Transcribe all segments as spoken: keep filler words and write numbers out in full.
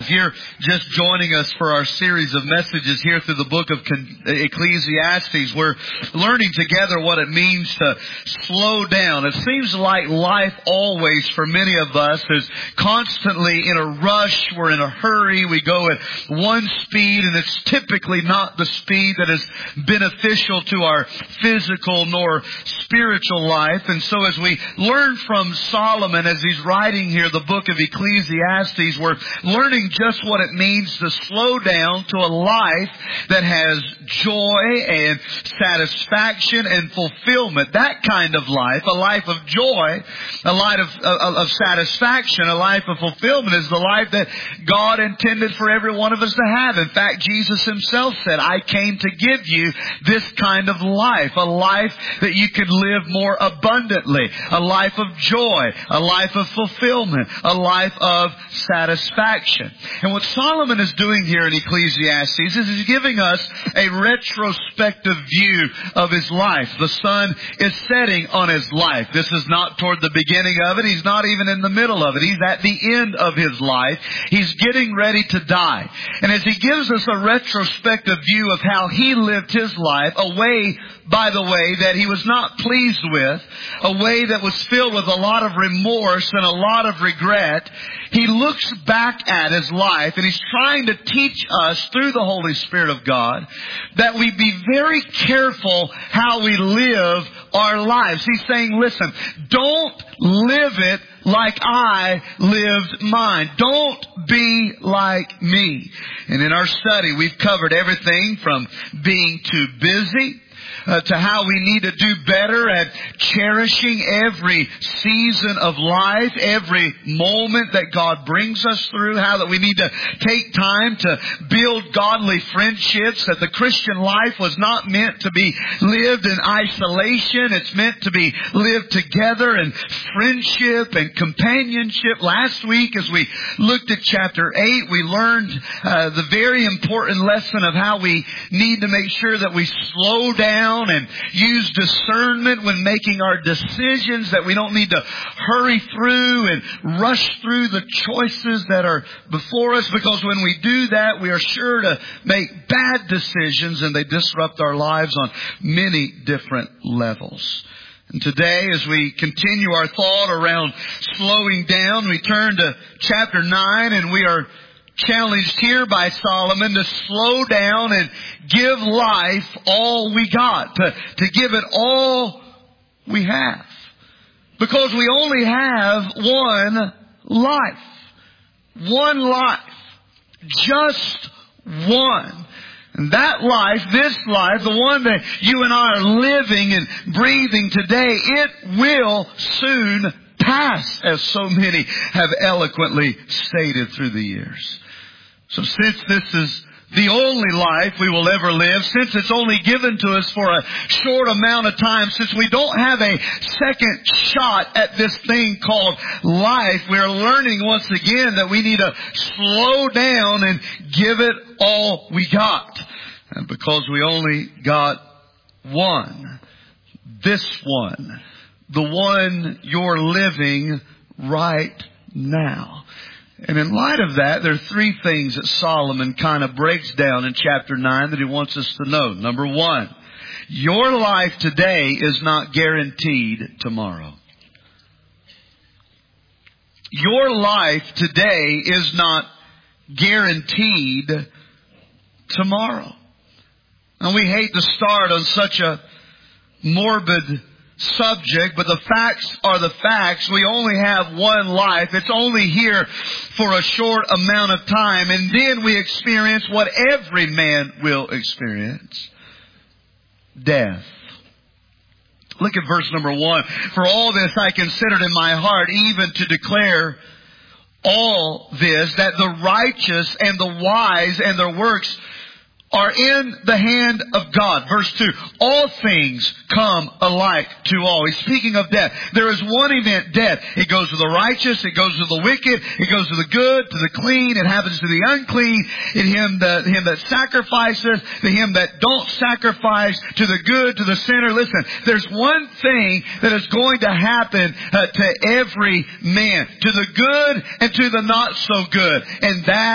If you're just joining us for our series of messages here through the book of Ecclesiastes, we're learning together what it means to slow down. It seems like life always, for many of us, is constantly in a rush. We're in a hurry. We go at one speed, and it's typically not the speed that is beneficial to our physical nor spiritual life. And so as we learn from Solomon, as he's writing here the book of Ecclesiastes, we're learning just what it means to slow down to a life that has joy and satisfaction and fulfillment. That kind of life, a life of joy, a life of, of, of satisfaction, a life of fulfillment, is the life that God intended for every one of us to have. In fact, Jesus himself said, I came to give you this kind of life, a life that you could live more abundantly, a life of joy, a life of fulfillment, a life of satisfaction. And what Solomon is doing here in Ecclesiastes is he's giving us a retrospective view of his life. The sun is setting on his life. This is not toward the beginning of it. He's not even in the middle of it. He's at the end of his life. He's getting ready to die. And as he gives us a retrospective view of how he lived his life, a way, by the way, that he was not pleased with, a way that was filled with a lot of remorse and a lot of regret, he looks back at his life and he's trying to teach us through the Holy Spirit of God that we be very careful how we live our lives. He's saying, listen, don't live it like I lived mine. Don't be like me. And in our study, we've covered everything from being too busy Uh, to how we need to do better at cherishing every season of life, every moment that God brings us through, how that we need to take time to build godly friendships, that the Christian life was not meant to be lived in isolation. It's meant to be lived together in friendship and companionship. Last week, as we looked at chapter eight, we learned uh, the very important lesson of how we need to make sure that we slow down and use discernment when making our decisions, that we don't need to hurry through and rush through the choices that are before us, because when we do that, we are sure to make bad decisions and they disrupt our lives on many different levels. And today, as we continue our thought around slowing down, we turn to chapter nine, and we are challenged here by Solomon to slow down and give life all we got, to, to give it all we have. Because we only have one life. One life. Just one. And that life, this life, the one that you and I are living and breathing today, it will soon pass, as so many have eloquently stated through the years. So since this is the only life we will ever live, since it's only given to us for a short amount of time, since we don't have a second shot at this thing called life, we're learning once again that we need to slow down and give it all we got. And because we only got one, this one, the one you're living right now. And in light of that, there are three things that Solomon kind of breaks down in chapter nine that he wants us to know. Number one, your life today is not guaranteed tomorrow. Your life today is not guaranteed tomorrow. And we hate to start on such a morbid subject, but the facts are the facts. We only have one life. It's only here for a short amount of time, and then we experience what every man will experience: death. Look at verse number one. For all this I considered in my heart, even to declare all this, that the righteous and the wise and their works are in the hand of God. Verse two, all things come alike to all. He's speaking of death. There is one event, death. It goes to the righteous, it goes to the wicked, it goes to the good, to the clean, it happens to the unclean, in him that, him that sacrifices, to him that don't sacrifice, to the good, to the sinner. Listen, there's one thing that is going to happen uh, to every man, to the good and to the not so good, and that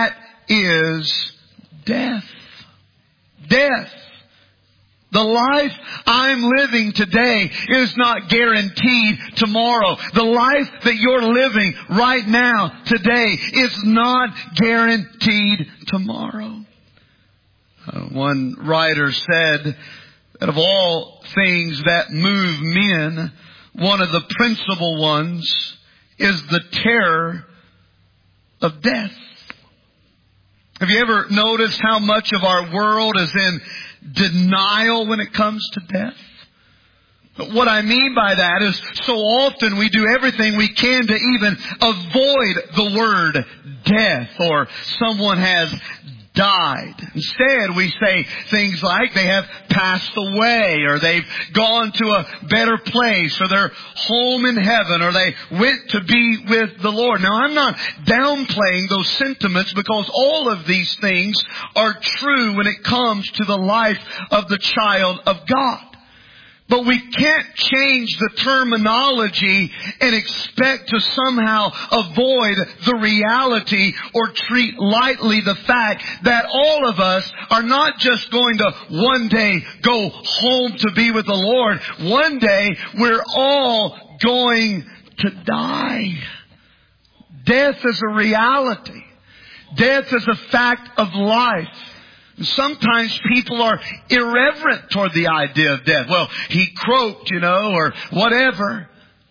is death. Death. The life I'm living today is not guaranteed tomorrow. The life that you're living right now, today, is not guaranteed tomorrow. Uh, one writer said that of all things that move men, one of the principal ones is the terror of death. Have you ever noticed how much of our world is in denial when it comes to death? But what I mean by that is so often we do everything we can to even avoid the word death or someone has died. Instead, we say things like they have passed away, or they've gone to a better place, or they're home in heaven, or they went to be with the Lord. Now, I'm not downplaying those sentiments, because all of these things are true when it comes to the life of the child of God. But we can't change the terminology and expect to somehow avoid the reality or treat lightly the fact that all of us are not just going to one day go home to be with the Lord. One day we're all going to die. Death is a reality. Death is a fact of life. Sometimes people are irreverent toward the idea of death. Well, he croaked, you know, or whatever.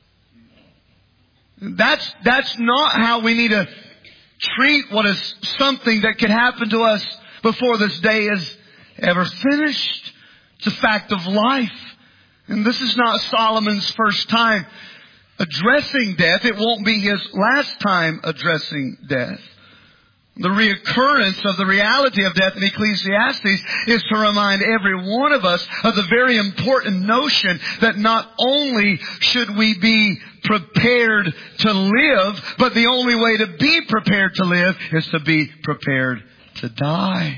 That's, that's not how we need to treat what is something that could happen to us before this day is ever finished. It's a fact of life. And this is not Solomon's first time addressing death. It won't be his last time addressing death. The reoccurrence of the reality of death in Ecclesiastes is to remind every one of us of the very important notion that not only should we be prepared to live, but the only way to be prepared to live is to be prepared to die.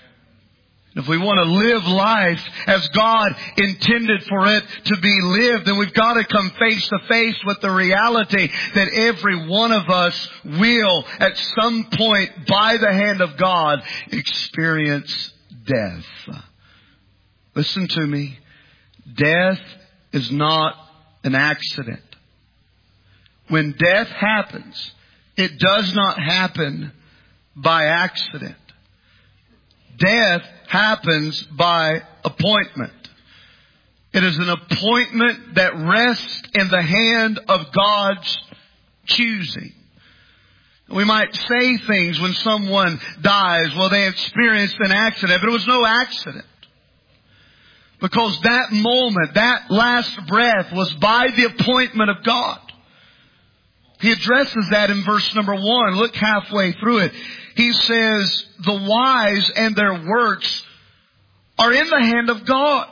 If we want to live life as God intended for it to be lived, then we've got to come face to face with the reality that every one of us will, at some point, by the hand of God, experience death. Listen to me. Death is not an accident. When death happens, it does not happen by accident. Death happens by appointment. It is an appointment that rests in the hand of God's choosing. We might say things when someone dies, well, they experienced an accident, but it was no accident. Because that moment, that last breath was by the appointment of God. He addresses that in verse number one. Look halfway through it. He says, the wise and their works are in the hand of God.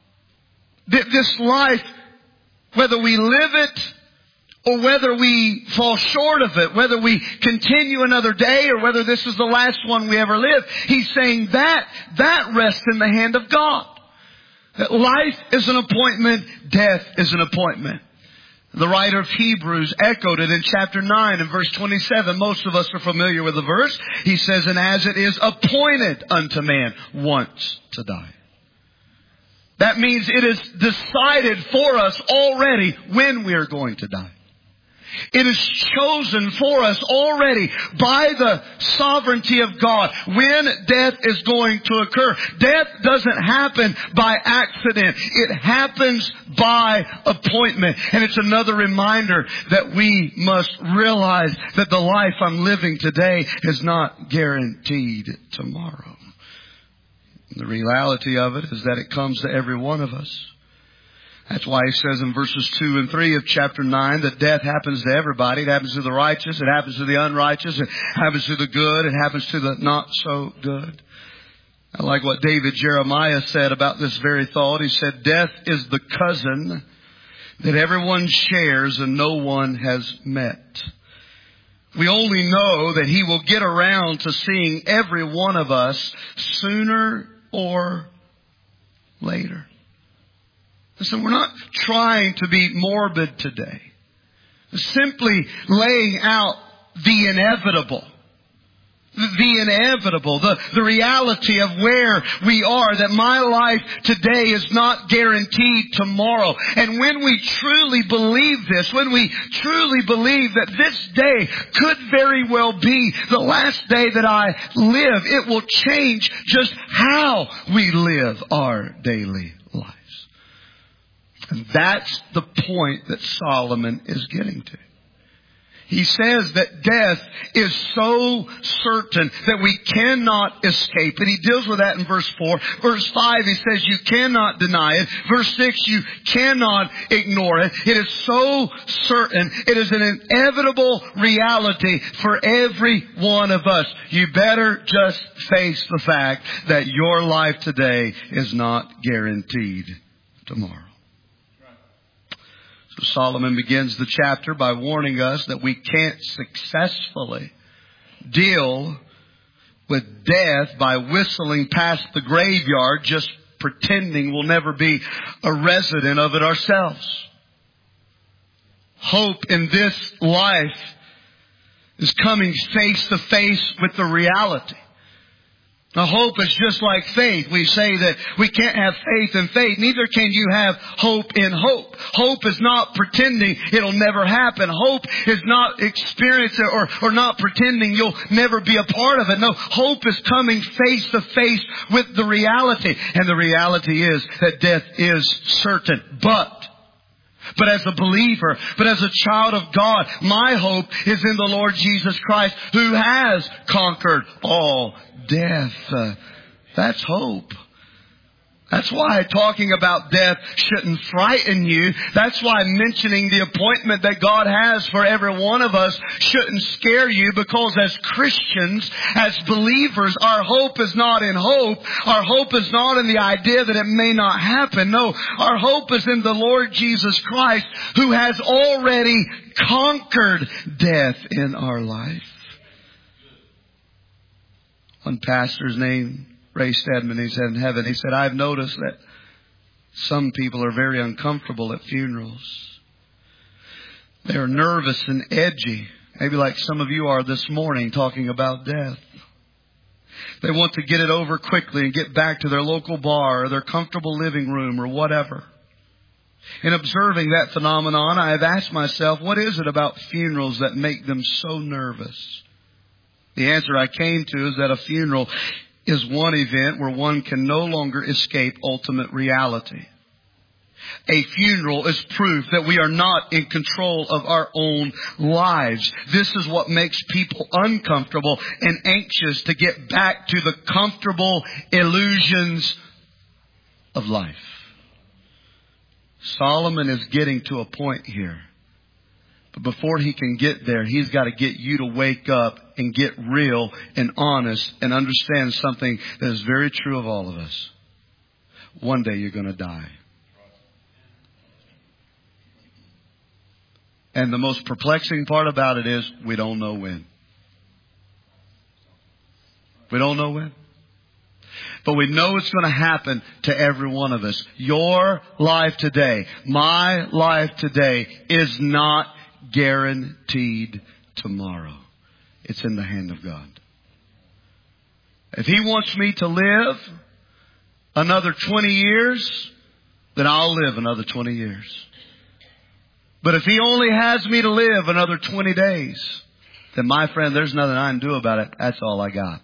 This life, whether we live it or whether we fall short of it, whether we continue another day or whether this is the last one we ever live, he's saying that, that rests in the hand of God. That life is an appointment, death is an appointment. The writer of Hebrews echoed it in chapter nine and verse twenty-seven. Most of us are familiar with the verse. He says, and as it is appointed unto man once to die. That means it is decided for us already when we are going to die. It is chosen for us already by the sovereignty of God when death is going to occur. Death doesn't happen by accident. It happens by appointment. And it's another reminder that we must realize that the life I'm living today is not guaranteed tomorrow. The reality of it is that it comes to every one of us. That's why he says in verses two and three of chapter nine that death happens to everybody. It happens to the righteous. It happens to the unrighteous. It happens to the good. It happens to the not so good. I like what David Jeremiah said about this very thought. He said, death is the cousin that everyone shares and no one has met. We only know that he will get around to seeing every one of us sooner or later. Listen, we're not trying to be morbid today. We're simply laying out the inevitable. the inevitable, the, the reality of where we are, that my life today is not guaranteed tomorrow. And when we truly believe this, when we truly believe that this day could very well be the last day that I live, it will change just how we live our daily lives. And that's the point that Solomon is getting to. He says that death is so certain that we cannot escape it. He deals with that in verse four. Verse five, he says you cannot deny it. Verse six, you cannot ignore it. It is so certain. It is an inevitable reality for every one of us. You better just face the fact that your life today is not guaranteed tomorrow. So Solomon begins the chapter by warning us that we can't successfully deal with death by whistling past the graveyard, just pretending we'll never be a resident of it ourselves. Hope in this life is coming face to face with the reality. Now, hope is just like faith. We say that we can't have faith in faith. Neither can you have hope in hope. Hope is not pretending it'll never happen. Hope is not experiencing or, or not pretending you'll never be a part of it. No, hope is coming face to face with the reality. And the reality is that death is certain. But But as a believer, but as a child of God, my hope is in the Lord Jesus Christ, who has conquered all death. Uh, that's hope. That's why talking about death shouldn't frighten you. That's why mentioning the appointment that God has for every one of us shouldn't scare you, because as Christians, as believers, our hope is not in hope. Our hope is not in the idea that it may not happen. No, our hope is in the Lord Jesus Christ, who has already conquered death in our life. One pastor's name, Ray Stedman, he said in heaven, he said, I've noticed that some people are very uncomfortable at funerals. They're nervous and edgy, maybe like some of you are this morning talking about death. They want to get it over quickly and get back to their local bar or their comfortable living room or whatever. In observing that phenomenon, I have asked myself, what is it about funerals that make them so nervous? The answer I came to is that a funeral is one event where one can no longer escape ultimate reality. A funeral is proof that we are not in control of our own lives. This is what makes people uncomfortable and anxious to get back to the comfortable illusions of life. Solomon is getting to a point here. But before he can get there, he's got to get you to wake up and get real and honest and understand something that is very true of all of us. One day you're going to die. And the most perplexing part about it is we don't know when. We don't know when. But we know it's going to happen to every one of us. Your life today, my life today, is not guaranteed tomorrow. It's in the hand of God. If He wants me to live another twenty years, then I'll live another twenty years. But if He only has me to live another twenty days, then my friend, there's nothing I can do about it. That's all I got.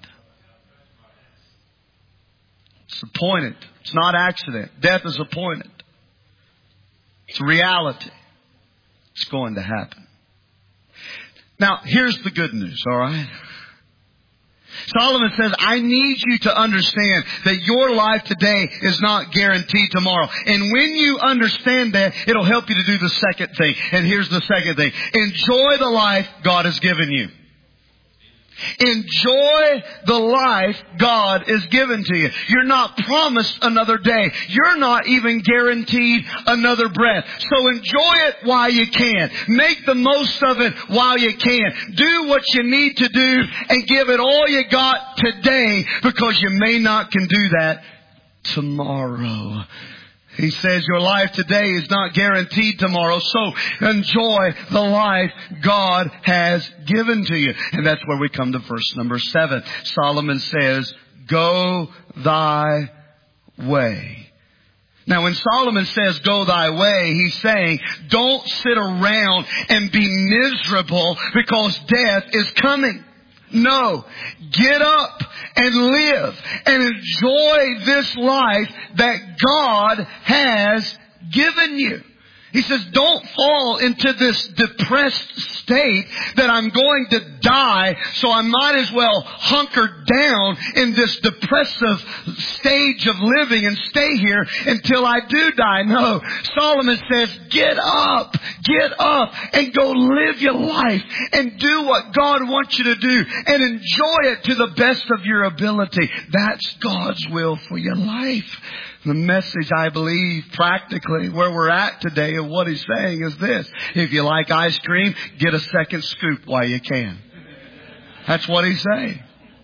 It's appointed. It's not accident. Death is appointed. It's reality. It's going to happen. Now, here's the good news, all right? Solomon says, I need you to understand that your life today is not guaranteed tomorrow. And when you understand that, it'll help you to do the second thing. And here's the second thing. Enjoy the life God has given you. Enjoy the life God is given to you. You're not promised another day. You're not even guaranteed another breath. So enjoy it while you can. Make the most of it while you can. Do what you need to do and give it all you got today, because you may not can do that tomorrow. He says your life today is not guaranteed tomorrow, so enjoy the life God has given to you. And that's where we come to verse number seven. Solomon says, go thy way. Now when Solomon says go thy way, he's saying don't sit around and be miserable because death is coming. No, get up and live and enjoy this life that God has given you. He says, don't fall into this depressed state that I'm going to die, so I might as well hunker down in this depressive stage of living and stay here until I do die. No, Solomon says, get up, get up and go live your life and do what God wants you to do and enjoy it to the best of your ability. That's God's will for your life. The message, I believe, practically where we're at today of what he's saying is this. If you like ice cream, get a second scoop while you can. That's what he's saying.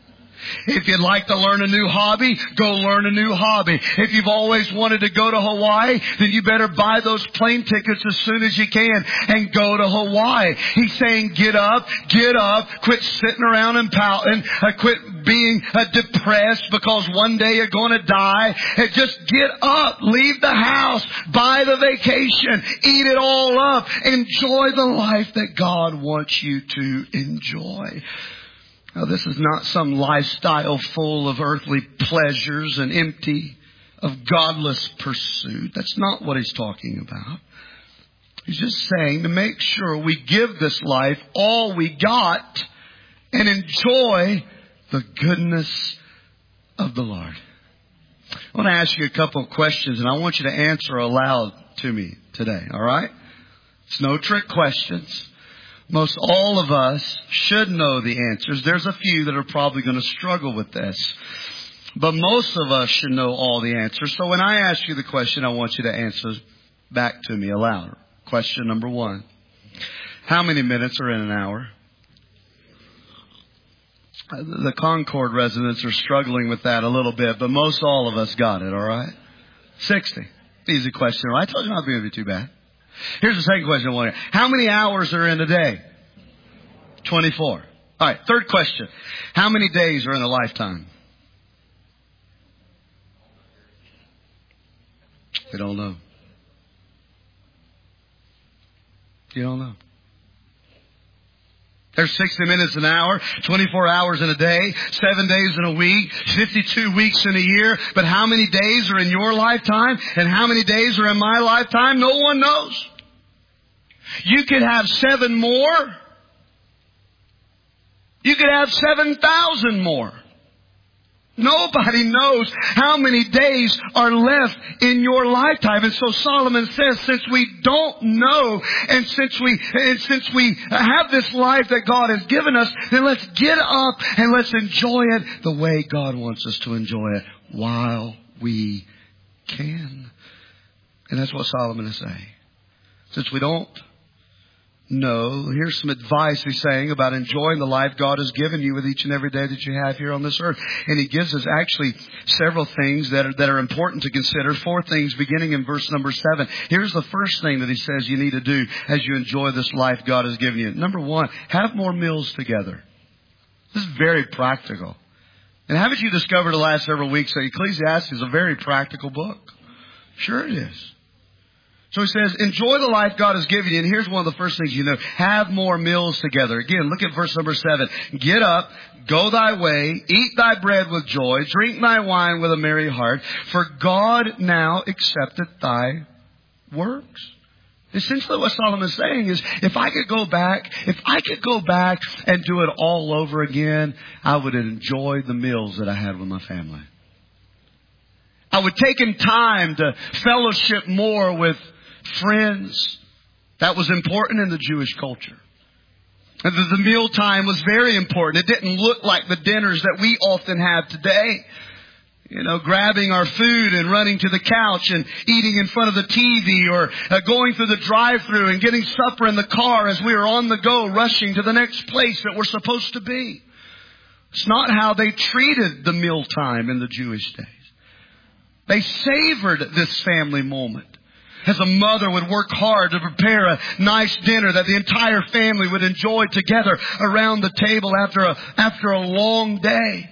If you'd like to learn a new hobby, go learn a new hobby. If you've always wanted to go to Hawaii, then you better buy those plane tickets as soon as you can and go to Hawaii. He's saying get up, get up, quit sitting around and pouting, uh, quit being uh, depressed because one day you're going to die. And just get up, leave the house, buy the vacation, eat it all up, enjoy the life that God wants you to enjoy. Now, this is not some lifestyle full of earthly pleasures and empty of godless pursuit. That's not what he's talking about. He's just saying to make sure we give this life all we got and enjoy the goodness of the Lord. I want to ask you a couple of questions, and I want you to answer aloud to me today, all right? It's no trick questions. Most all of us should know the answers. There's a few that are probably going to struggle with this. But most of us should know all the answers. So when I ask you the question, I want you to answer back to me aloud. Question number one. How many minutes are in an hour? The Concord residents are struggling with that a little bit, but most all of us got it, all right? sixty. Easy question. I told you not to be too bad. Here's the second question I want to hear. How many hours are in a day? twenty-four. All right, third question. How many days are in a lifetime? We don't know. You don't know. There's sixty minutes an hour, twenty-four hours in a day, seven days in a week, fifty-two weeks in a year. But how many days are in your lifetime and how many days are in my lifetime? No one knows. You could have seven more. You could have seven thousand more. Nobody knows how many days are left in your lifetime. And so Solomon says, since we don't know and since we and since we have this life that God has given us, then let's get up and let's enjoy it the way God wants us to enjoy it while we can. And that's what Solomon is saying. Since we don't know, here's some advice he's saying about enjoying the life God has given you with each and every day that you have here on this earth. And he gives us actually several things that are, that are important to consider. Four things beginning in verse number seven. Here's the first thing that he says you need to do as you enjoy this life God has given you. Number one, have more meals together. This is very practical. And haven't you discovered the last several weeks that Ecclesiastes is a very practical book? Sure it is. So he says, enjoy the life God has given you. And here's one of the first things you know. Have more meals together. Again, look at verse number seven. Get up, go thy way, eat thy bread with joy, drink thy wine with a merry heart, for God now accepteth thy works. Essentially what Solomon is saying is, if I could go back, if I could go back and do it all over again, I would enjoy the meals that I had with my family. I would take in time to fellowship more with friends. That was important in the Jewish culture. And the, the meal time was very important. It didn't look like the dinners that we often have today. You know, grabbing our food and running to the couch and eating in front of the T V, or uh, going through the drive-thru and getting supper in the car as we were on the go, rushing to the next place that we're supposed to be. It's not how they treated the meal time in the Jewish days. They savored this family moment. As a mother would work hard to prepare a nice dinner that the entire family would enjoy together around the table after a, after a long day.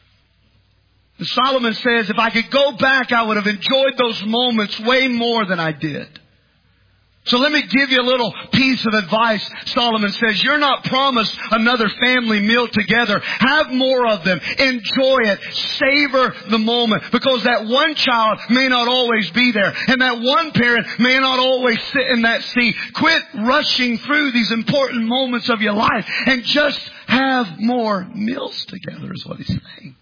And Solomon says, if I could go back, I would have enjoyed those moments way more than I did. So let me give you a little piece of advice. Solomon says, you're not promised another family meal together. Have more of them. Enjoy it. Savor the moment. Because that one child may not always be there. And that one parent may not always sit in that seat. Quit rushing through these important moments of your life. And just have more meals together is what he's saying.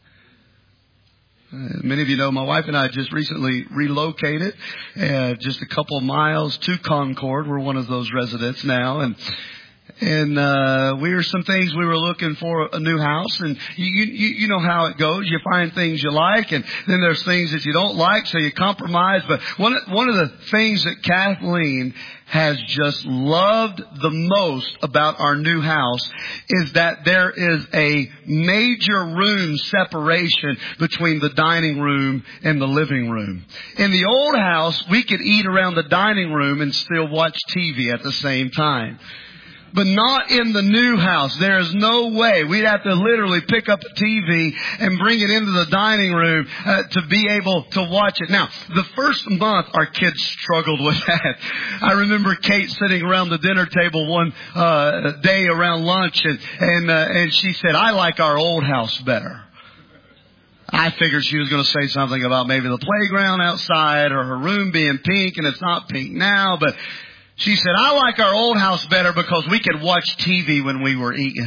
Uh, many of you know my wife and I just recently relocated uh, just a couple of miles to Concord. We're one of those residents now. And and uh we were some things we were looking for a new house. And you, you you know how it goes. You find things you like, and then there's things that you don't like, so you compromise. But one, one of the things that Kathleen has just loved the most about our new house is that there is a major room separation between the dining room and the living room. In the old house, we could eat around the dining room and still watch T V at the same time. But not in the new house. There is no way. We'd have to literally pick up a T V and bring it into the dining room uh, to be able to watch it. Now, the first month, our kids struggled with that. I remember Kate sitting around the dinner table one uh, day around lunch, and and, uh, and she said, I like our old house better. I figured she was going to say something about maybe the playground outside or her room being pink, and it's not pink now, but she said, I like our old house better because we could watch T V when we were eating.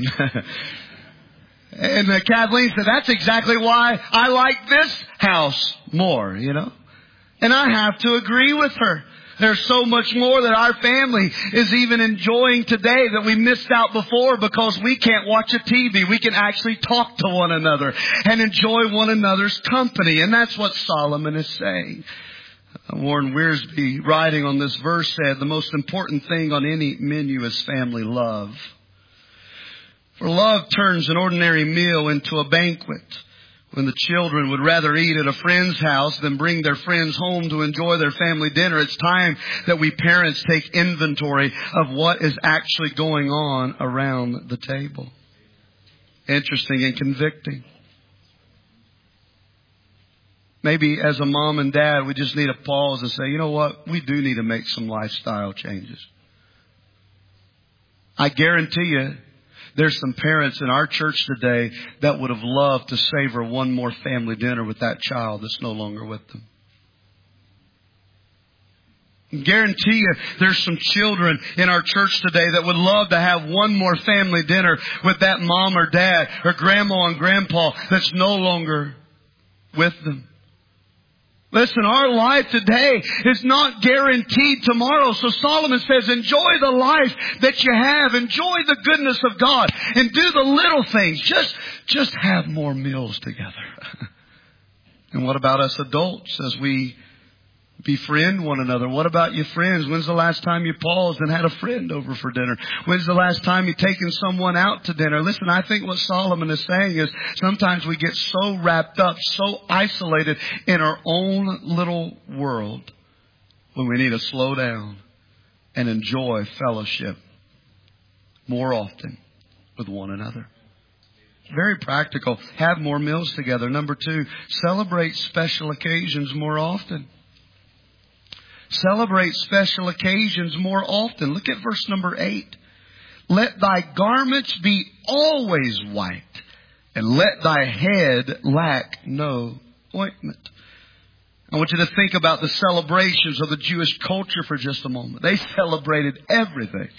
And uh, Kathleen said, that's exactly why I like this house more, you know. And I have to agree with her. There's so much more that our family is even enjoying today that we missed out before because we can't watch a T V. We can actually talk to one another and enjoy one another's company. And that's what Solomon is saying. Warren Wiersbe, writing on this verse, said, the most important thing on any menu is family love. For love turns an ordinary meal into a banquet. When the children would rather eat at a friend's house than bring their friends home to enjoy their family dinner, it's time that we parents take inventory of what is actually going on around the table. Interesting and convicting. Maybe as a mom and dad, we just need to pause and say, you know what? We do need to make some lifestyle changes. I guarantee you, there's some parents in our church today that would have loved to savor one more family dinner with that child that's no longer with them. I guarantee you, there's some children in our church today that would love to have one more family dinner with that mom or dad or grandma and grandpa that's no longer with them. Listen, our life today is not guaranteed tomorrow. So Solomon says, enjoy the life that you have. Enjoy the goodness of God. And do the little things. Just, just have more meals together. And what about us adults as we befriend one another? What about your friends? When's the last time you paused and had a friend over for dinner? When's the last time you've taken someone out to dinner? Listen, I think what Solomon is saying is sometimes we get so wrapped up, so isolated in our own little world when we need to slow down and enjoy fellowship more often with one another. Very practical. Have more meals together. Number two, celebrate special occasions more often. Celebrate special occasions more often. Look at verse number eight. Let thy garments be always white, and let thy head lack no ointment. I want you to think about the celebrations of the Jewish culture for just a moment. They celebrated everything.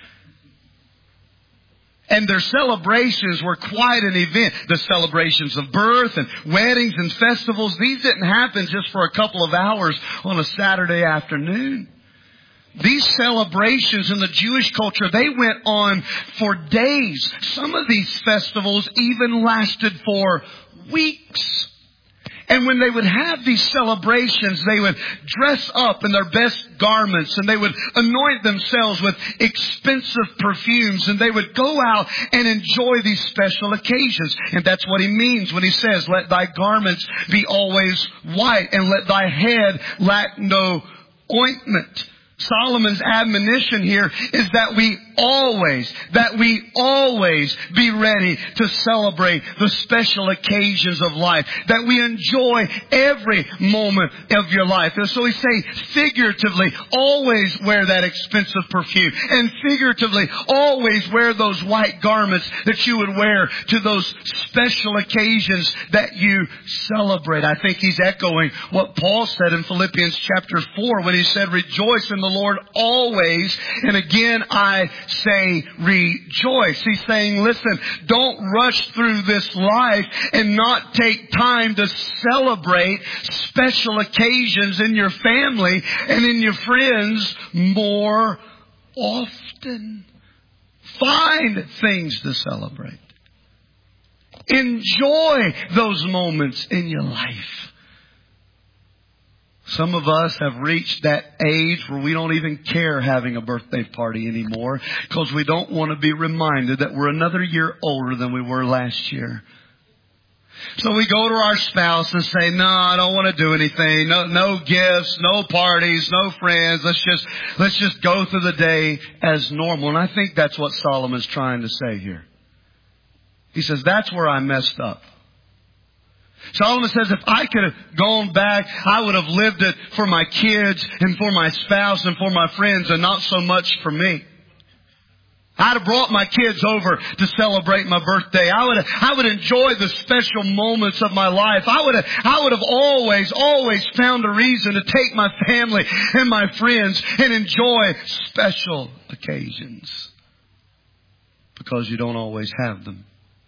And their celebrations were quite an event. The celebrations of birth and weddings and festivals, these didn't happen just for a couple of hours on a Saturday afternoon. These celebrations in the Jewish culture, they went on for days. Some of these festivals even lasted for weeks. And when they would have these celebrations, they would dress up in their best garments and they would anoint themselves with expensive perfumes and they would go out and enjoy these special occasions. And that's what he means when he says, let thy garments be always white and let thy head lack no ointment. Solomon's admonition here is that we always, that we always be ready to celebrate the special occasions of life. That we enjoy every moment of your life. And so we say figuratively, always wear that expensive perfume. And figuratively, always wear those white garments that you would wear to those special occasions that you celebrate. I think he's echoing what Paul said in Philippians chapter four when he said, rejoice in the Lord always. And again, I say rejoice. He's saying, listen, don't rush through this life and not take time to celebrate special occasions in your family and in your friends more often. Find things to celebrate. Enjoy those moments in your life. Some of us have reached that age where we don't even care having a birthday party anymore because we don't want to be reminded that we're another year older than we were last year. So we go to our spouse and say, no, I don't want to do anything. No, no gifts, no parties, no friends. Let's just, let's just go through the day as normal. And I think that's what Solomon's trying to say here. He says, that's where I messed up. Solomon says, if I could have gone back, I would have lived it for my kids and for my spouse and for my friends and not so much for me. I'd have brought my kids over to celebrate my birthday. I would have, I would enjoy the special moments of my life. I would have, I would have always, always found a reason to take my family and my friends and enjoy special occasions. Because you don't always have them.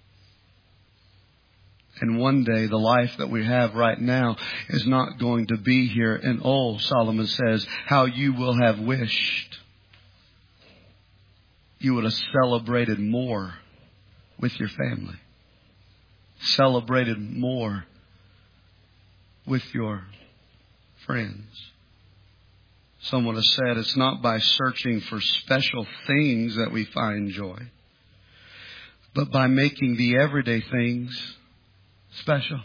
And one day, the life that we have right now is not going to be here. And oh, Solomon says, how you will have wished you would have celebrated more with your family. Celebrated more with your friends. Someone has said it's not by searching for special things that we find joy, but by making the everyday things special.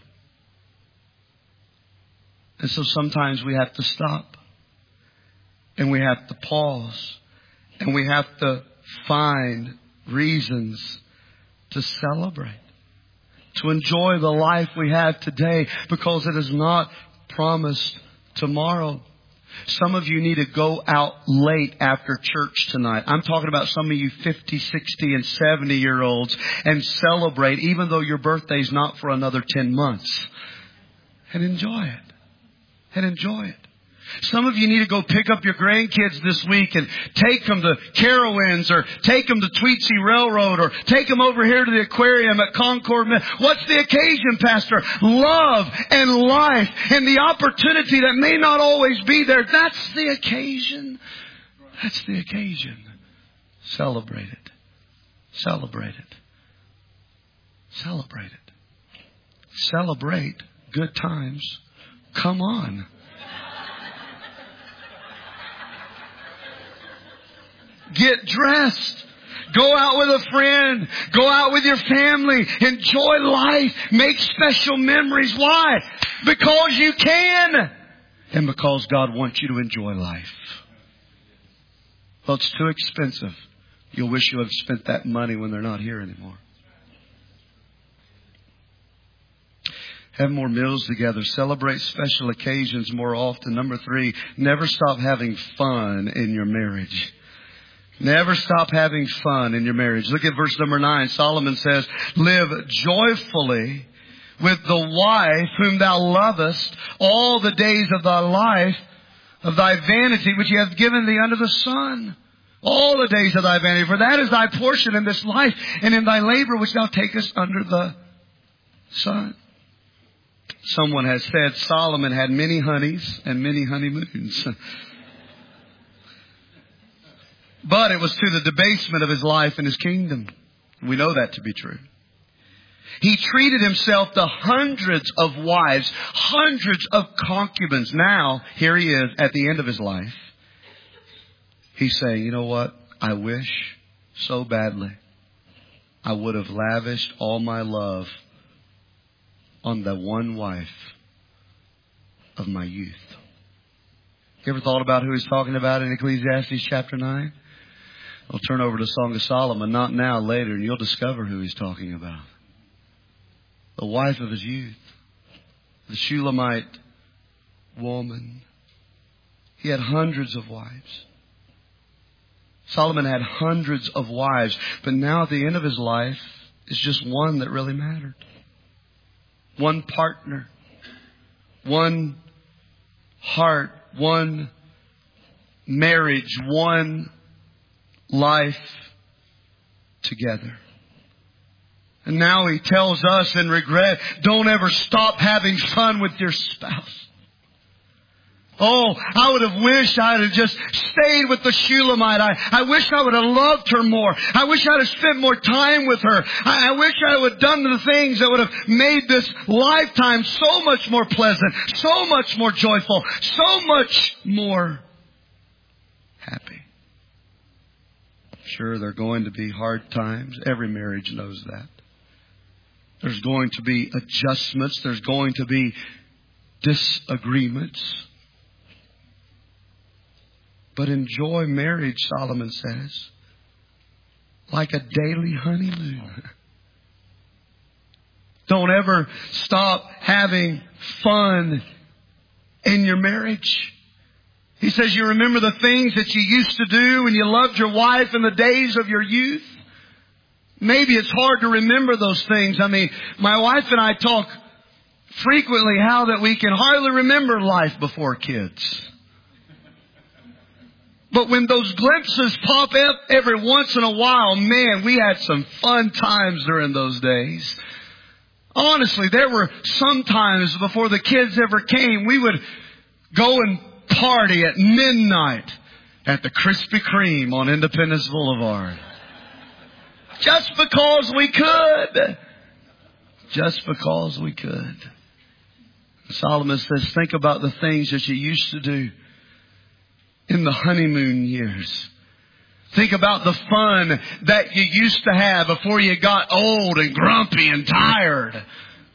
And so sometimes we have to stop. And we have to pause. And we have to find reasons to celebrate. To enjoy the life we have today. Because it is not promised tomorrow. Some of you need to go out late after church tonight. I'm talking about some of you fifty, sixty, and seventy year olds and celebrate even though your birthday's not for another ten months. And enjoy it. And enjoy it. Some of you need to go pick up your grandkids this week and take them to Carowinds or take them to Tweetsy Railroad or take them over here to the aquarium at Concord. What's the occasion, Pastor? Love and life and the opportunity that may not always be there. That's the occasion. That's the occasion. Celebrate it. Celebrate it. Celebrate it. Celebrate good times. Come on. Get dressed. Go out with a friend. Go out with your family. Enjoy life. Make special memories. Why? Because you can. And because God wants you to enjoy life. Well, it's too expensive. You'll wish you had spent that money when they're not here anymore. Have more meals together. Celebrate special occasions more often. Number three, never stop having fun in your marriage. Never stop having fun in your marriage. Look at verse number nine. Solomon says, live joyfully with the wife whom thou lovest all the days of thy life, of thy vanity, which he hath given thee under the sun. All the days of thy vanity. For that is thy portion in this life, and in thy labor which thou takest under the sun. Someone has said Solomon had many honeys and many honeymoons. But it was to the debasement of his life and his kingdom. We know that to be true. He treated himself to hundreds of wives, hundreds of concubines. Now, here he is at the end of his life. He's saying, you know what? I wish so badly I would have lavished all my love on the one wife of my youth. You ever thought about who he's talking about in Ecclesiastes chapter nine? I'll turn over to Song of Solomon, not now, later, and you'll discover who he's talking about. The wife of his youth, the Shulamite woman. He had hundreds of wives. Solomon had hundreds of wives, but now at the end of his life, it's just one that really mattered. One partner, one heart, one marriage, one life together. And now he tells us in regret, don't ever stop having fun with your spouse. Oh, I would have wished I would have just stayed with the Shulamite. I, I wish I would have loved her more. I wish I would have spent more time with her. I, I wish I would have done the things that would have made this lifetime so much more pleasant, so much more joyful, so much more happy. Sure, there are going to be hard times. Every marriage knows that. There's going to be adjustments. There's going to be disagreements. But enjoy marriage, Solomon says, like a daily honeymoon. Don't ever stop having fun in your marriage. He says, you remember the things that you used to do when you loved your wife in the days of your youth? Maybe it's hard to remember those things. I mean, my wife and I talk frequently how that we can hardly remember life before kids. But when those glimpses pop up every once in a while, man, we had some fun times during those days. Honestly, there were some times before the kids ever came, we would go and party at midnight at the Krispy Kreme on Independence Boulevard. Just because we could. Just because we could. Solomon says, think about the things that you used to do in the honeymoon years. Think about the fun that you used to have before you got old and grumpy and tired.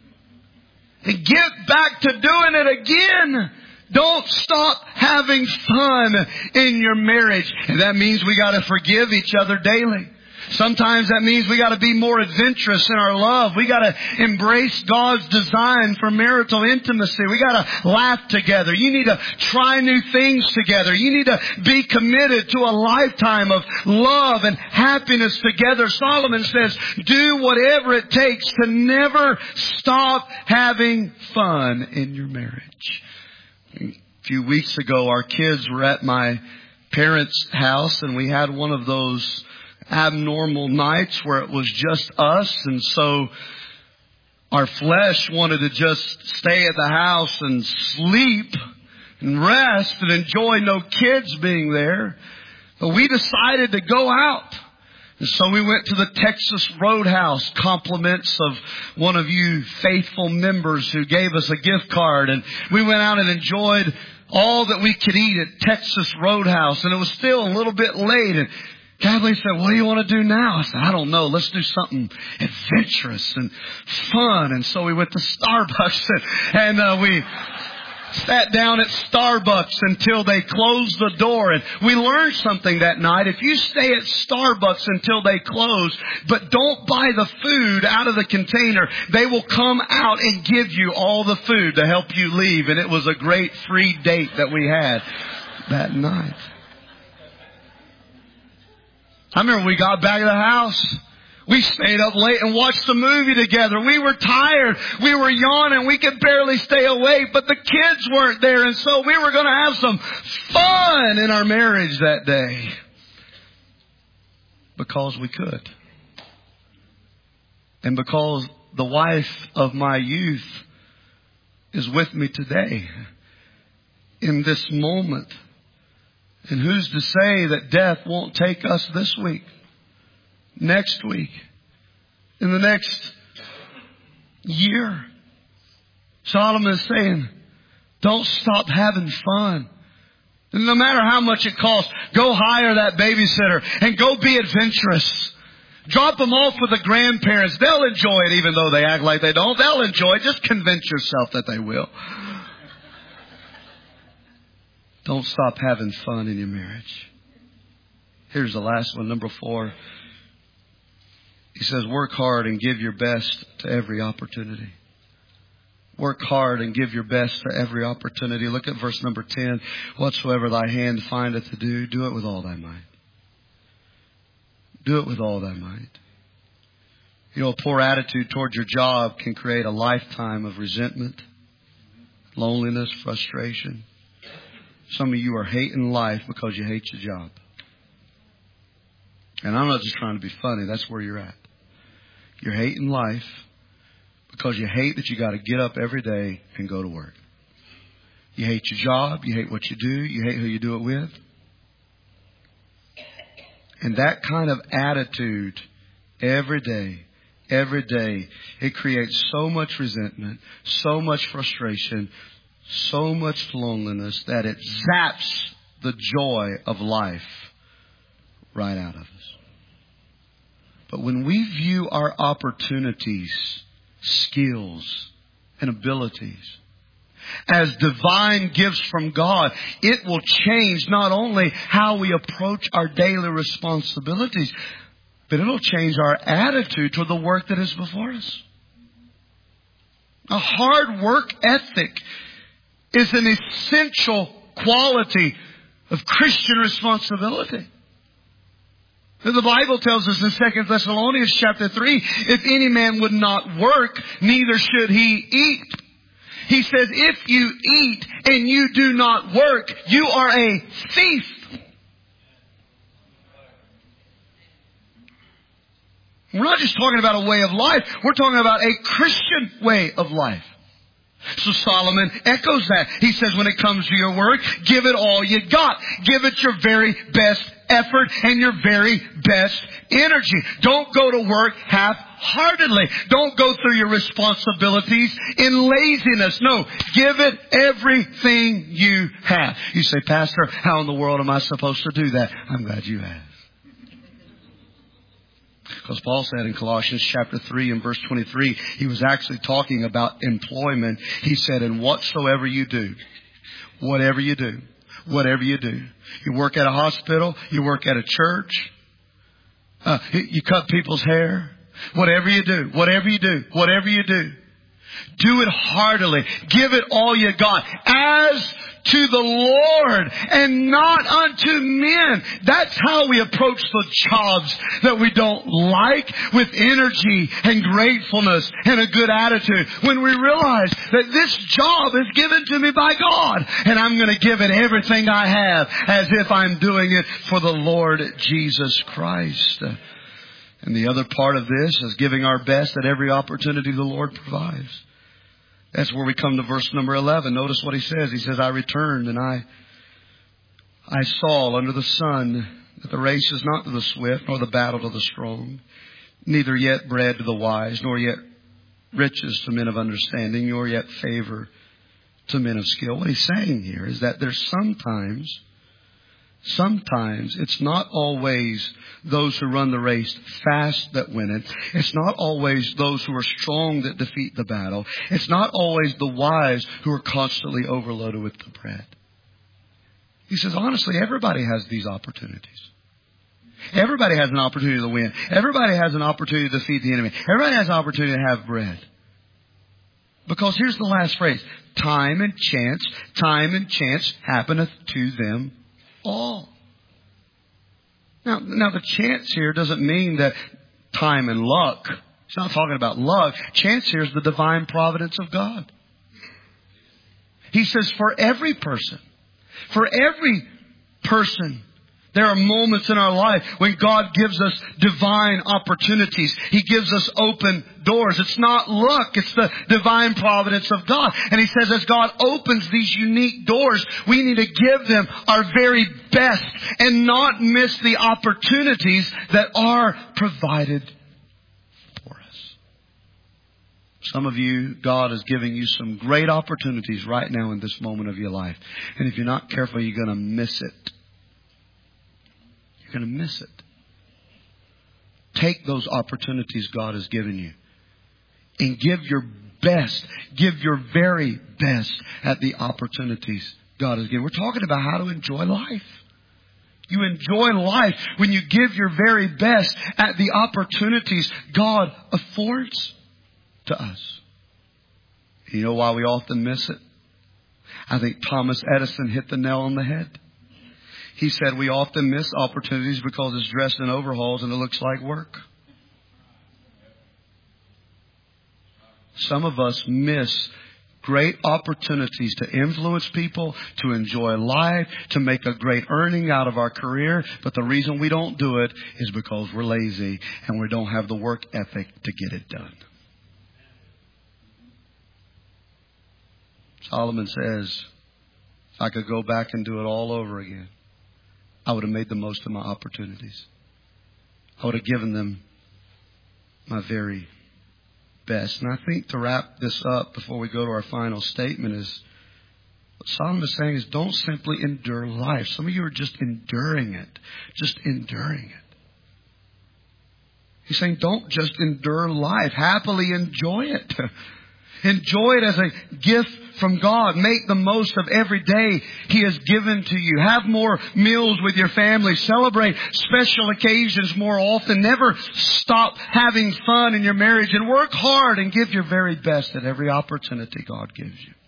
And get back to doing it again. Don't stop having fun in your marriage. And that means we got to forgive each other daily. Sometimes that means we got to be more adventurous in our love. We got to embrace God's design for marital intimacy. We got to laugh together. You need to try new things together. You need to be committed to a lifetime of love and happiness together. Solomon says, do whatever it takes to never stop having fun in your marriage. A few weeks ago, our kids were at my parents' house, and we had one of those abnormal nights where it was just us, and so our flesh wanted to just stay at the house and sleep and rest and enjoy no kids being there. But we decided to go out. And so we went to the Texas Roadhouse, compliments of one of you faithful members who gave us a gift card. And we went out and enjoyed all that we could eat at Texas Roadhouse. And it was still a little bit late. And Kathleen said, what do you want to do now? I said, I don't know. Let's do something adventurous and fun. And so we went to Starbucks and, and uh, we sat down at Starbucks until they closed the door. And we learned something that night. If you stay at Starbucks until they close, but don't buy the food out of the container, they will come out and give you all the food to help you leave. And it was a great free date that we had that night. I remember we got back to the house. We stayed up late and watched the movie together. We were tired. We were yawning. We could barely stay awake, but the kids weren't there. And so we were going to have some fun in our marriage that day. Because we could. And because the wife of my youth is with me today. In this moment. And who's to say that death won't take us this week, next week, in the next year. Solomon is saying, don't stop having fun. No matter how much it costs, go hire that babysitter and go be adventurous. Drop them off with the grandparents. They'll enjoy it even though they act like they don't. They'll enjoy it. Just convince yourself that they will. Don't stop having fun in your marriage. Here's the last one, number four. He says, work hard and give your best to every opportunity. Work hard and give your best to every opportunity. Look at verse number ten. Whatsoever thy hand findeth to do, do it with all thy might. Do it with all thy might. You know, a poor attitude toward your job can create a lifetime of resentment, loneliness, frustration. Some of you are hating life because you hate your job. And I'm not just trying to be funny. That's where you're at. You're hating life because you hate that you got to get up every day and go to work. You hate your job. You hate what you do. You hate who you do it with. And that kind of attitude every day, every day, it creates so much resentment, so much frustration, so much loneliness that it zaps the joy of life right out of us. But when we view our opportunities, skills, and abilities as divine gifts from God, it will change not only how we approach our daily responsibilities, but it'll change our attitude toward the work that is before us. A hard work ethic is an essential quality of Christian responsibility. The Bible tells us in Second Thessalonians chapter three, if any man would not work, neither should he eat. He says, if you eat and you do not work, you are a thief. We're not just talking about a way of life. We're talking about a Christian way of life. So Solomon echoes that. He says, when it comes to your work, give it all you got. Give it your very best effort and your very best energy. Don't go to work half-heartedly. Don't go through your responsibilities in laziness. No, give it everything you have. You say, Pastor, how in the world am I supposed to do that? I'm glad you asked. Because Paul said in Colossians chapter three and verse twenty-three, he was actually talking about employment. He said, and whatsoever you do, whatever you do, whatever you do, you work at a hospital, you work at a church, uh, you cut people's hair, whatever you do, whatever you do, whatever you do, do it heartily. Give it all you got as to the Lord and not unto men. That's how we approach the jobs that we don't like, with energy and gratefulness and a good attitude. When we realize that this job is given to me by God and I'm going to give it everything I have as if I'm doing it for the Lord Jesus Christ. And the other part of this is giving our best at every opportunity the Lord provides. That's where we come to verse number eleven. Notice what he says. He says, I returned and I, I saw under the sun that the race is not to the swift, nor the battle to the strong, neither yet bread to the wise, nor yet riches to men of understanding, nor yet favor to men of skill. What he's saying here is that there's sometimes, sometimes it's not always those who run the race fast that win it. It's not always those who are strong that defeat the battle. It's not always the wise who are constantly overloaded with the bread. He says, honestly, everybody has these opportunities. Everybody has an opportunity to win. Everybody has an opportunity to defeat the enemy. Everybody has an opportunity to have bread. Because here's the last phrase. Time and chance, time and chance happeneth to them all. Now, now the chance here doesn't mean that time and luck. It's not talking about luck. Chance here is the divine providence of God. He says for every person, for every person, there are moments in our life when God gives us divine opportunities. He gives us open doors. It's not luck. It's the divine providence of God. And he says as God opens these unique doors, we need to give them our very best and not miss the opportunities that are provided for us. Some of you, God is giving you some great opportunities right now in this moment of your life. And if you're not careful, you're going to miss it. You're going to miss it. Take those opportunities God has given you and give your best, give your very best at the opportunities God has given. We're talking about how to enjoy life. You enjoy life when you give your very best at the opportunities God affords to us. You know why we often miss it? I think Thomas Edison hit the nail on the head. He said we often miss opportunities because it's dressed in overalls and it looks like work. Some of us miss great opportunities to influence people, to enjoy life, to make a great earning out of our career. But the reason we don't do it is because we're lazy and we don't have the work ethic to get it done. Solomon says, if I could go back and do it all over again, I would have made the most of my opportunities. I would have given them my very best. And I think to wrap this up before we go to our final statement is what Solomon is saying is don't simply endure life. Some of you are just enduring it. Just enduring it. He's saying don't just endure life. Happily enjoy it. Enjoy it as a gift from God. Make the most of every day He has given to you. Have more meals with your family. Celebrate special occasions more often. Never stop having fun in your marriage. And work hard and give your very best at every opportunity God gives you.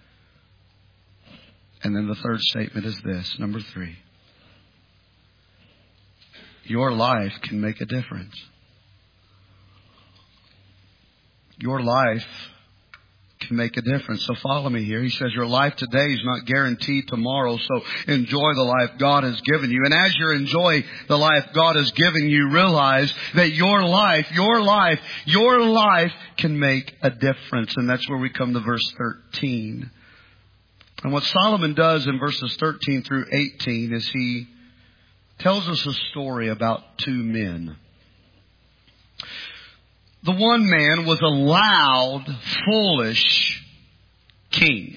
And then the third statement is this, number three. Your life can make a difference. Your life can make a difference. So follow me here. He says your life today is not guaranteed tomorrow. So enjoy the life God has given you. And as you enjoy the life God has given you, realize that your life, your life, your life can make a difference. And that's where we come to verse thirteen. And what Solomon does in verses thirteen through eighteen is he tells us a story about two men. The one man was a loud, foolish king.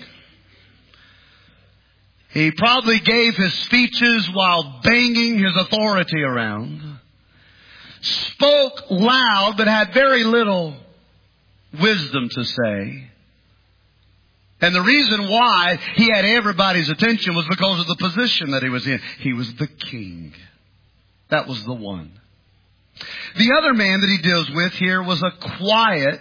He probably gave his speeches while banging his authority around. Spoke loud but had very little wisdom to say. And the reason why he had everybody's attention was because of the position that he was in. He was the king. That was the one. The other man that he deals with here was a quiet,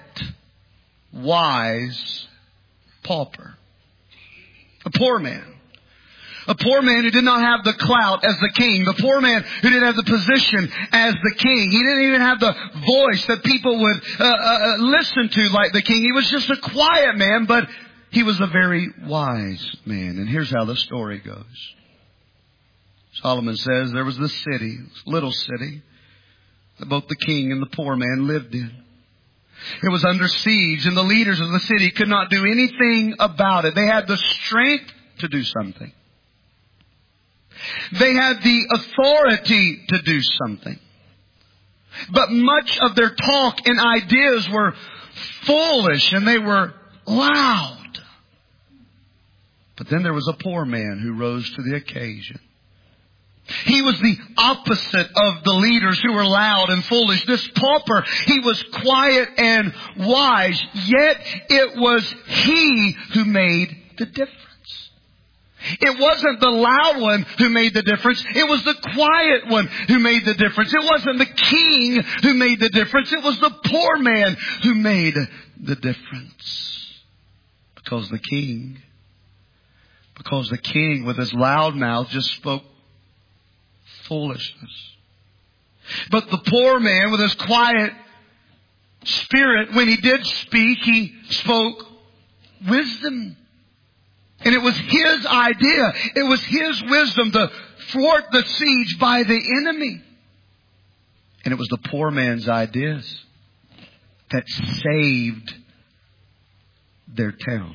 wise pauper. A poor man. A poor man who did not have the clout as the king. The poor man who didn't have the position as the king. He didn't even have the voice that people would uh, uh, listen to like the king. He was just a quiet man, but he was a very wise man. And here's how the story goes. Solomon says there was this city, this little city, that both the king and the poor man lived in. It was under siege, and the leaders of the city could not do anything about it. They had the strength to do something. They had the authority to do something. But much of their talk and ideas were foolish, and they were loud. But then there was a poor man who rose to the occasion. He was the opposite of the leaders who were loud and foolish. This pauper, he was quiet and wise, yet it was he who made the difference. It wasn't the loud one who made the difference. It was the quiet one who made the difference. It wasn't the king who made the difference. It was the poor man who made the difference. Because the king, because the king with his loud mouth just spoke foolishness. But the poor man with his quiet spirit, when he did speak, he spoke wisdom. And it was his idea. It was his wisdom to thwart the siege by the enemy. And it was the poor man's ideas that saved their town.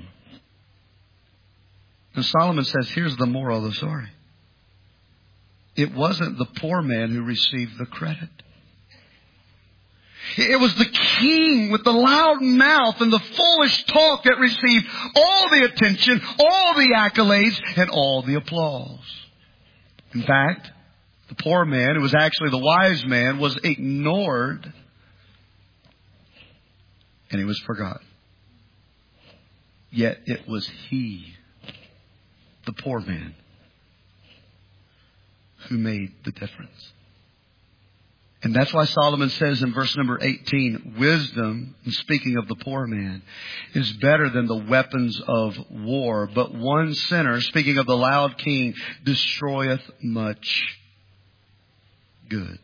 And Solomon says, here's the moral of the story. It wasn't the poor man who received the credit. It was the king with the loud mouth and the foolish talk that received all the attention, all the accolades, and all the applause. In fact, the poor man, who was actually the wise man, was ignored, and he was forgotten. Yet it was he, the poor man, who made the difference. And that's why Solomon says in verse number eighteen, wisdom, speaking of the poor man, is better than the weapons of war. But one sinner, speaking of the loud king, destroyeth much good.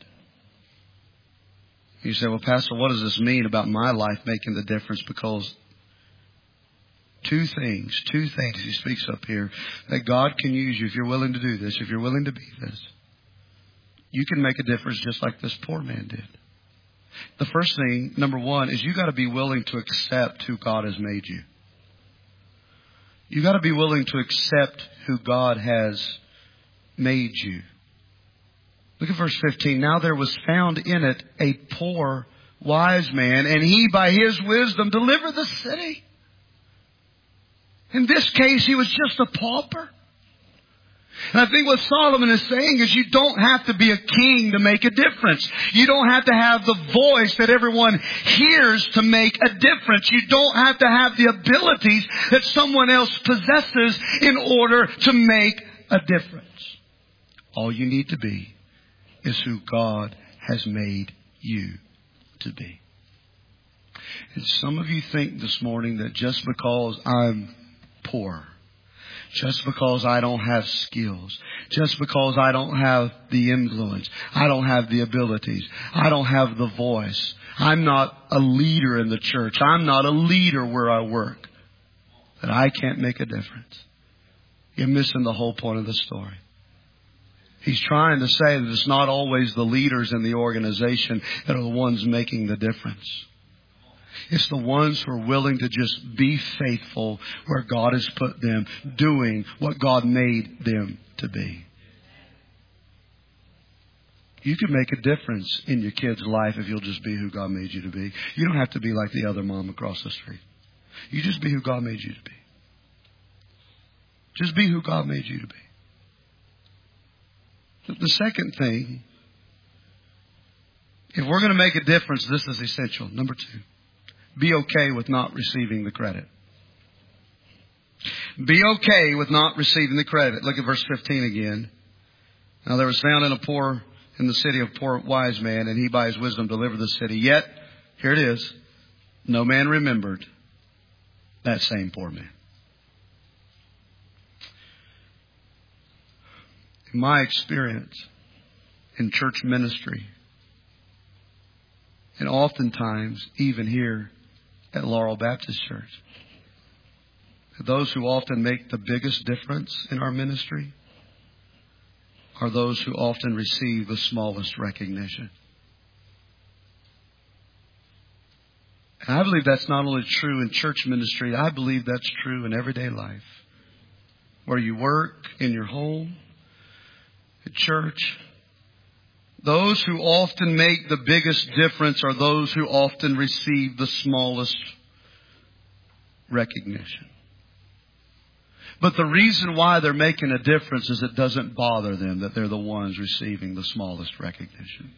You say, well, Pastor, what does this mean about my life making the difference? Because two things, two things he speaks up here, that God can use you if you're willing to do this, if you're willing to be this. You can make a difference just like this poor man did. The first thing, number one, is you got to be willing to accept who God has made you. You got to be willing to accept who God has made you. Look at verse fifteen. Now there was found in it a poor wise man, and he by his wisdom delivered the city. In this case, he was just a pauper. And I think what Solomon is saying is you don't have to be a king to make a difference. You don't have to have the voice that everyone hears to make a difference. You don't have to have the abilities that someone else possesses in order to make a difference. All you need to be is who God has made you to be. And some of you think this morning that just because I'm poor, just because I don't have skills, just because I don't have the influence, I don't have the abilities, I don't have the voice, I'm not a leader in the church, I'm not a leader where I work, that I can't make a difference. You're missing the whole point of the story. He's trying to say that it's not always the leaders in the organization that are the ones making the difference. It's the ones who are willing to just be faithful where God has put them, doing what God made them to be. You can make a difference in your kid's life if you'll just be who God made you to be. You don't have to be like the other mom across the street. You just be who God made you to be. Just be who God made you to be. The second thing, if we're going to make a difference, this is essential. Number two. Be okay with not receiving the credit. Be okay with not receiving the credit. Look at verse fifteen again. Now there was found in a poor, in the city of poor wise man, and he by his wisdom delivered the city. Yet, here it is, no man remembered that same poor man. In my experience in church ministry, and oftentimes even here at Laurel Baptist Church, those who often make the biggest difference in our ministry are those who often receive the smallest recognition. And I believe that's not only true in church ministry, I believe that's true in everyday life. Where you work, in your home, at church, those who often make the biggest difference are those who often receive the smallest recognition. But the reason why they're making a difference is it doesn't bother them that they're the ones receiving the smallest recognition.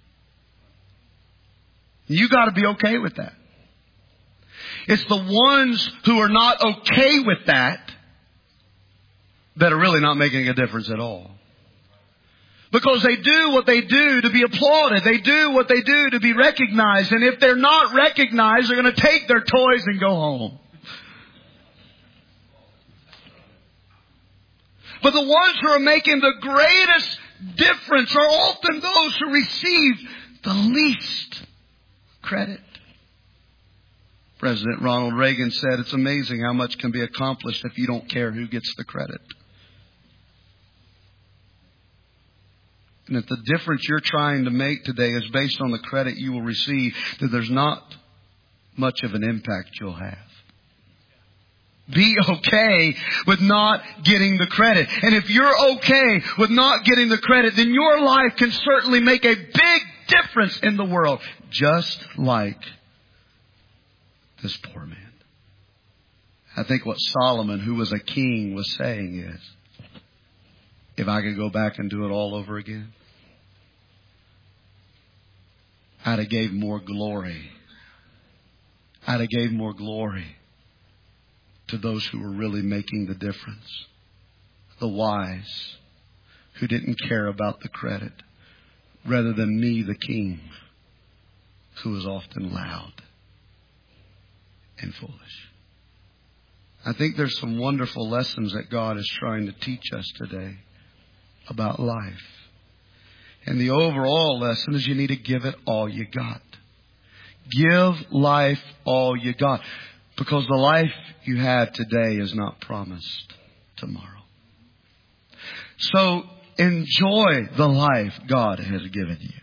You got to be okay with that. It's the ones who are not okay with that that are really not making a difference at all. Because they do what they do to be applauded. They do what they do to be recognized. And if they're not recognized, they're going to take their toys and go home. But the ones who are making the greatest difference are often those who receive the least credit. President Ronald Reagan said, it's amazing how much can be accomplished if you don't care who gets the credit. And if the difference you're trying to make today is based on the credit you will receive, then there's not much of an impact you'll have. Be okay with not getting the credit. And if you're okay with not getting the credit, then your life can certainly make a big difference in the world. Just like this poor man. I think what Solomon, who was a king, was saying is, if I could go back and do it all over again, I'd have gave more glory. I'd have gave more glory to those who were really making the difference. The wise, who didn't care about the credit, rather than me, the king, who was often loud and foolish. I think there's some wonderful lessons that God is trying to teach us today about life. And the overall lesson is you need to give it all you got. Give life all you got. Because the life you have today is not promised tomorrow. So enjoy the life God has given you.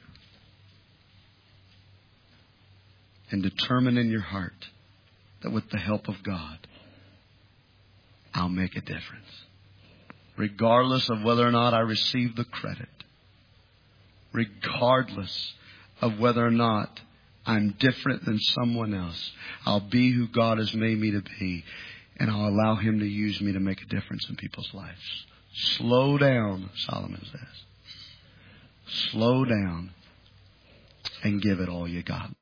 And determine in your heart that with the help of God, I'll make a difference. Regardless of whether or not I receive the credit. Regardless of whether or not I'm different than someone else. I'll be who God has made me to be. And I'll allow Him to use me to make a difference in people's lives. Slow down, Solomon says. Slow down and give it all you got.